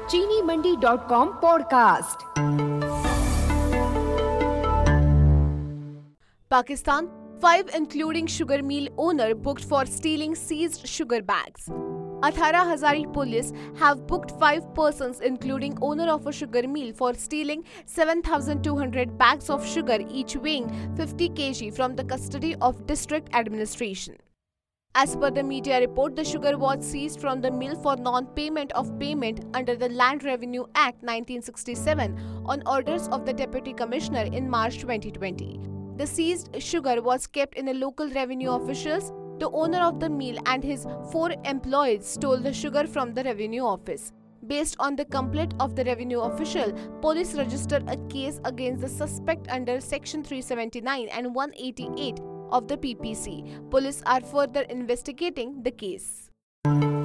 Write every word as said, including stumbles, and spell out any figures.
चीनी Mandi dot com podcast. Pakistan, five including sugar mill owner booked for stealing seized sugar bags. Athara Hazari police have booked five persons including owner of a sugar mill for stealing seven thousand two hundred bags of sugar each weighing fifty kilograms from the custody of district administration. As per the media report, the sugar was seized from the mill for non-payment of payment under the Land Revenue Act nineteen sixty-seven on orders of the Deputy Commissioner in March twenty twenty. The seized sugar was kept in the local revenue officials. The owner of the mill and his four employees stole the sugar from the revenue office. Based on the complaint of the revenue official, police registered a case against the suspect under Section three seventy-nine and one eighty-eight of the P P C. Police are further investigating the case.